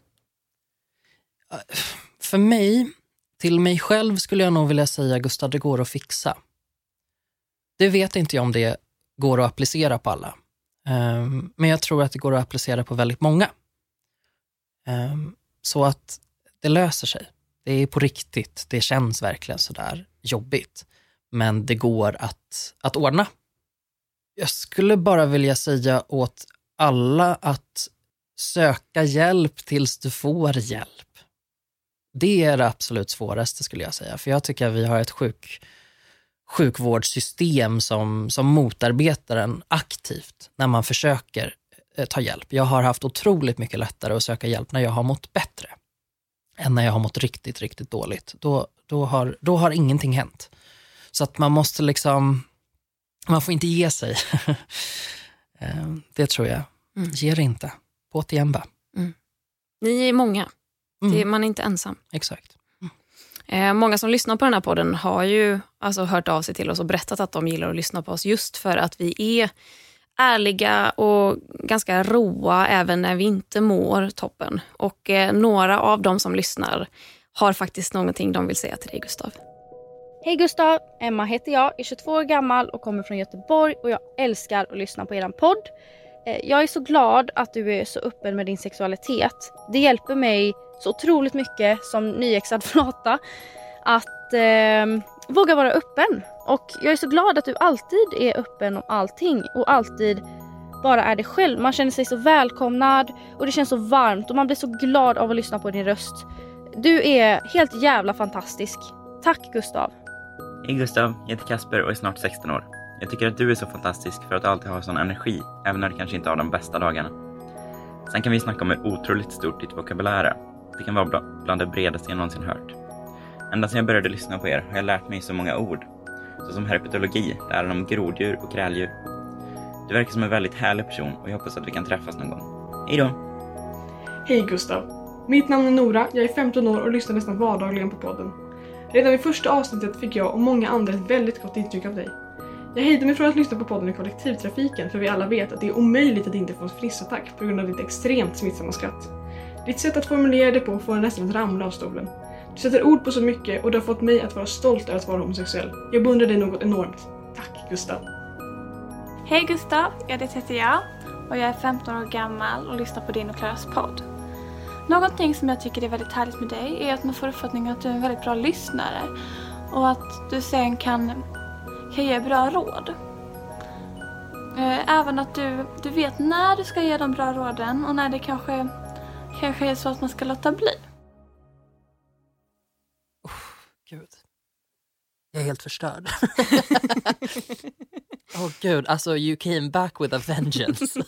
För mig, till mig själv skulle jag nog vilja säga, Gustav, det går att fixa. Det vet inte jag om det går att applicera på alla. Um, men jag tror att det går att applicera på väldigt många. Um, så att det löser sig. Det är på riktigt. Det känns verkligen så där jobbigt. Men det går att, att ordna. Jag skulle bara vilja säga åt alla att söka hjälp tills du får hjälp. Det är det absolut svåraste, skulle jag säga. För jag tycker att vi har ett sjuk... sjukvårdssystem som, som motarbetar en aktivt när man försöker eh, ta hjälp. Jag har haft otroligt mycket lättare att söka hjälp när jag har mått bättre än när jag har mått riktigt, riktigt dåligt. Då, då, har, då har ingenting hänt. Så att man måste liksom, man får inte ge sig. eh, det tror jag. Mm. Ge det inte. På till igen bara. Mm. Ni är många. Mm. Det är, man är inte ensam. Exakt. Eh, många som lyssnar på den här podden har ju alltså hört av sig till oss och berättat att de gillar att lyssna på oss just för att vi är ärliga och ganska roa även när vi inte mår toppen. Och eh, några av dem som lyssnar har faktiskt någonting de vill säga till dig, Gustav. Hej Gustav, Emma heter jag, är tjugotvå år gammal och kommer från Göteborg och jag älskar att lyssna på er podd. Jag är så glad att du är så öppen med din sexualitet. Det hjälper mig så otroligt mycket som nyexad flata att eh, våga vara öppen. Och jag är så glad att du alltid är öppen om allting och alltid bara är dig själv. Man känner sig så välkomnad och det känns så varmt och man blir så glad av att lyssna på din röst. Du är helt jävla fantastisk. Tack Gustav. Hej Gustav, jag heter Kasper och är snart sexton år. Jag tycker att du är så fantastisk för att du alltid har sån energi, även när du kanske inte har de bästa dagarna. Sen kan vi snacka om hur otroligt stort ditt vokabulär är. Det kan vara bland det bredaste jag någonsin hört. Ända sedan jag började lyssna på er har jag lärt mig så många ord. Så som herpetologi, läran om groddjur och kräldjur. Du verkar som en väldigt härlig person och jag hoppas att vi kan träffas någon gång. Hej då! Hej Gustav. Mitt namn är Nora, jag är femton år och lyssnar nästan vardagligen på podden. Redan i första avsnittet fick jag och många andra ett väldigt gott intryck av dig. Jag hejdade mig från att lyssna på podden i kollektivtrafiken för vi alla vet att det är omöjligt att inte få en frissattack på grund av ditt extremt smittsamma skratt. Ditt sätt att formulera det på får en nästan att ramla av stolen. Du sätter ord på så mycket och det har fått mig att vara stolt över att vara homosexuell. Jag beundrar dig något enormt. Tack Gustav. Hej Gustav, jag heter jag och jag är femton år gammal och lyssnar på din och Klaras podd. Någonting som jag tycker är väldigt härligt med dig är att man får uppfattningen att du är en väldigt bra lyssnare och att du sen kan, kan ge bra råd. Även att du, du vet när du ska ge de bra råden och när det kanske, kanske är så att man ska låta bli. Oh, Gud. Jag är helt förstörd. Åh oh, Gud, alltså you came back with a vengeance.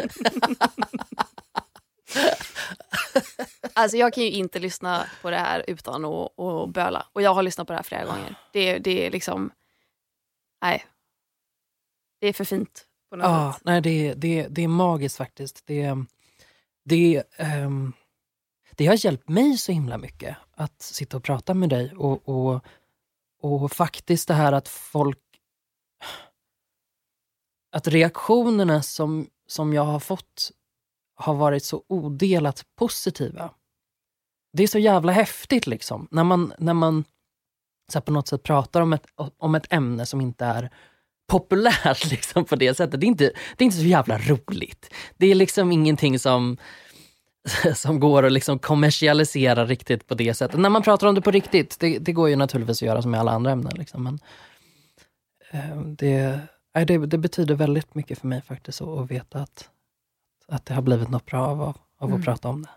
Alltså jag kan ju inte lyssna på det här utan att, att böla. Och jag har lyssnat på det här flera gånger. Det, det är liksom... Nej. Det är för fint på något ah, sätt. Nej, det, det, det är magiskt faktiskt. Det, det, um, det har hjälpt mig så himla mycket att sitta och prata med dig. Och, och, och faktiskt det här att folk... Att reaktionerna som, som jag har fått har varit så odelat positiva. Det är så jävla häftigt liksom. När man, när man så här på något sätt pratar om ett, om ett ämne som inte är populärt liksom på det sättet. Det är inte, det är inte så jävla roligt. Det är liksom ingenting som, som går att liksom kommersialisera riktigt på det sättet. När man pratar om det på riktigt, det, det går ju naturligtvis att göra som med alla andra ämnen. Liksom. Men eh, det, nej, det, det betyder väldigt mycket för mig faktiskt att, att veta att att det har blivit något bra av, av att mm. prata om det.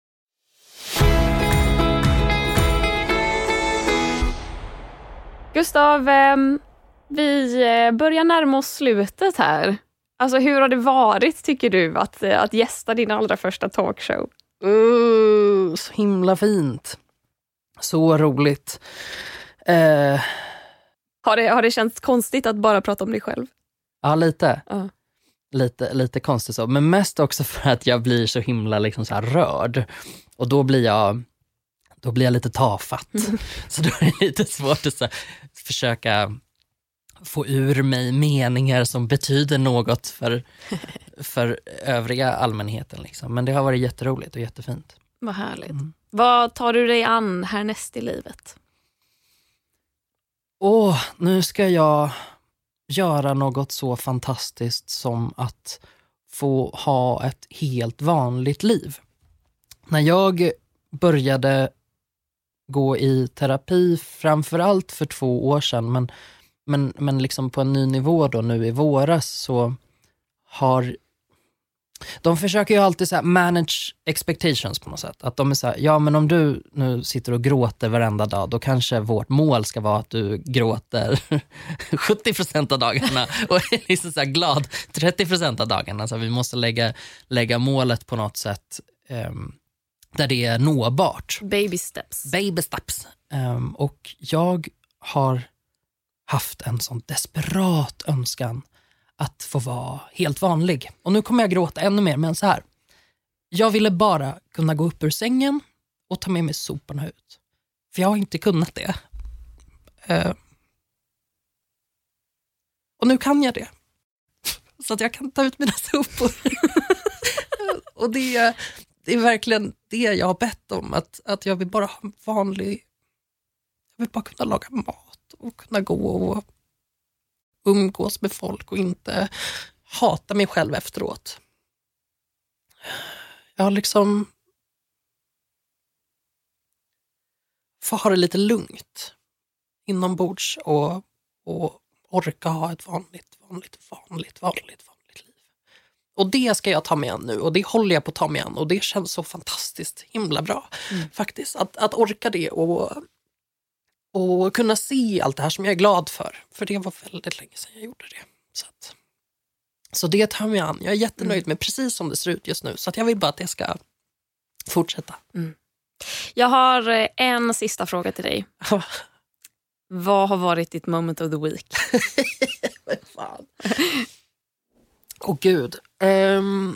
Gustav, vi börjar närma oss slutet här. Alltså hur har det varit tycker du att, att gästa din allra första talkshow? Uh, så himla fint. Så roligt. Uh. Har, det, har det känts konstigt att bara prata om dig själv? Ja, lite. Uh. Lite, lite konstigt så. Men mest också för att jag blir så himla liksom så här rörd. Och då blir jag då blir jag lite tafatt. Mm. Så då är det lite svårt att så här, försöka få ur mig meningar som betyder något för, för övriga allmänheten. Liksom. Men det har varit jätteroligt och jättefint. Vad härligt. Mm. Vad tar du dig an härnäst i livet? Åh, nu ska jag göra något så fantastiskt som att få ha ett helt vanligt liv. När jag började gå i terapi framförallt för två år sedan men, men, men liksom på en ny nivå då nu i våras så har de försöker ju alltid så här manage expectations på något sätt. Att de är så här, ja men om du nu sitter och gråter varenda dag då kanske vårt mål ska vara att du gråter sjuttio procent av dagarna och är liksom så här glad trettio procent av dagarna. Så vi måste lägga, lägga målet på något sätt um, där det är nåbart. Baby steps. Baby steps. Um, och jag har haft en sån desperat önskan att få vara helt vanlig. Och nu kommer jag gråta ännu mer, men så här. Jag ville bara kunna gå upp ur sängen och ta med mig soporna ut. För jag har inte kunnat det. Uh, och nu kan jag det. Så att jag kan ta ut mina sopor. Och det är, det är verkligen det jag har bett om. Att, att jag vill bara ha en vanlig... Jag vill bara kunna laga mat och kunna gå och umgås med folk och inte hata mig själv efteråt. Jag har liksom... Får ha det lite lugnt inombords och, och orka ha ett vanligt, vanligt, vanligt, vanligt, vanligt liv. Och det ska jag ta mig an nu och det håller jag på att ta mig an och det känns så fantastiskt himla bra mm. faktiskt. Att, att orka det och, och kunna se allt det här som jag är glad för. För det var väldigt länge sedan jag gjorde det. Så, att, så det tar mig an. Jag är jättenöjd mm. med precis som det ser ut just nu. Så att jag vill bara att det ska fortsätta. Mm. Jag har en sista fråga till dig. Vad har varit ditt moment of the week? Vad fan? Åh gud. Um...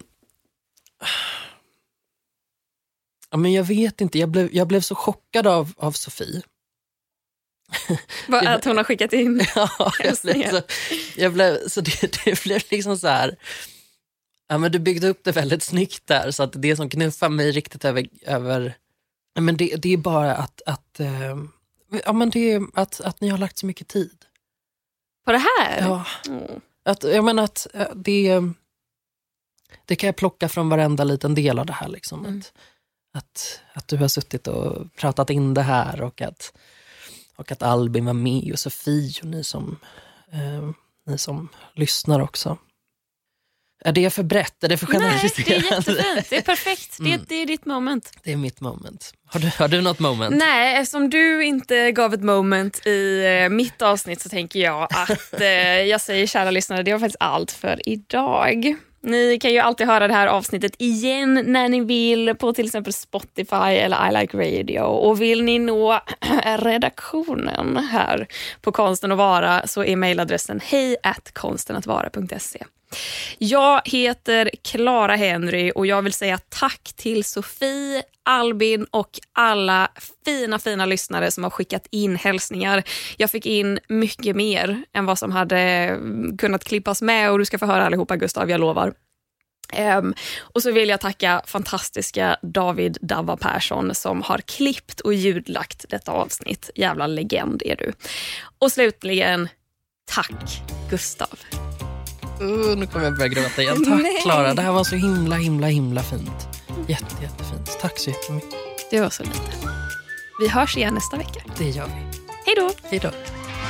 Ja, men jag vet inte. Jag blev, jag blev så chockad av, av Sofie. Vad är att hon har skickat in? Ja, jag blev så, jag blev, så det, det blev liksom så här... Ja, men du byggde upp det väldigt snyggt där. Så att det som knuffar mig riktigt över... över men det, det är bara att... att um... Ja, men det är att, att ni har lagt så mycket tid. På det här? Ja. Mm. Att, jag menar att det, det kan jag plocka från varenda liten del av det här. Liksom. Mm. Att, att, att du har suttit och pratat in det här och att, och att Albin var med och Sofie och ni som, eh, ni som lyssnar också. Är det för brett? Är det för generaliserande? Nej, det är jättefint. Det är perfekt. Det är, mm. det är ditt moment. Det är mitt moment. Har du, har du något moment? Nej, eftersom du inte gav ett moment i eh, mitt avsnitt så tänker jag att eh, jag säger kära lyssnare, det var faktiskt allt för idag. Ni kan ju alltid höra det här avsnittet igen när ni vill på till exempel Spotify eller I Like Radio. Och vill ni nå redaktionen här på Konsten att vara så är mejladressen hej at konstenatvara punkt se. Jag heter Clara Henry och jag vill säga tack till Sofie, Albin och alla fina, fina lyssnare som har skickat in hälsningar. Jag fick in mycket mer än vad som hade kunnat klippas med och du ska få höra allihopa, Gustav, jag lovar. Um, och så vill jag tacka fantastiska David Davva Persson som har klippt och ljudlagt detta avsnitt. Jävla legend är du. Och slutligen, tack Gustav. Uh, nu kommer jag börja gråta igen. Tack Clara, det här var så himla, himla, himla fint. Jätte, jättefint. Tack så jättemycket. Det var så lite. Vi hörs igen nästa vecka. Det gör vi. Hej då. Hej då.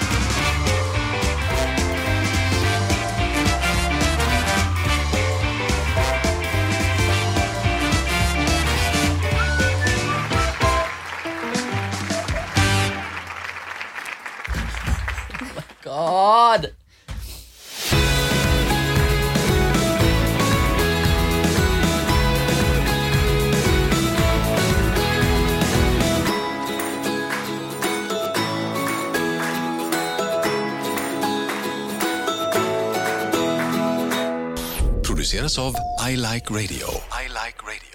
Oh my God. Produceras av I Like Radio. I Like Radio.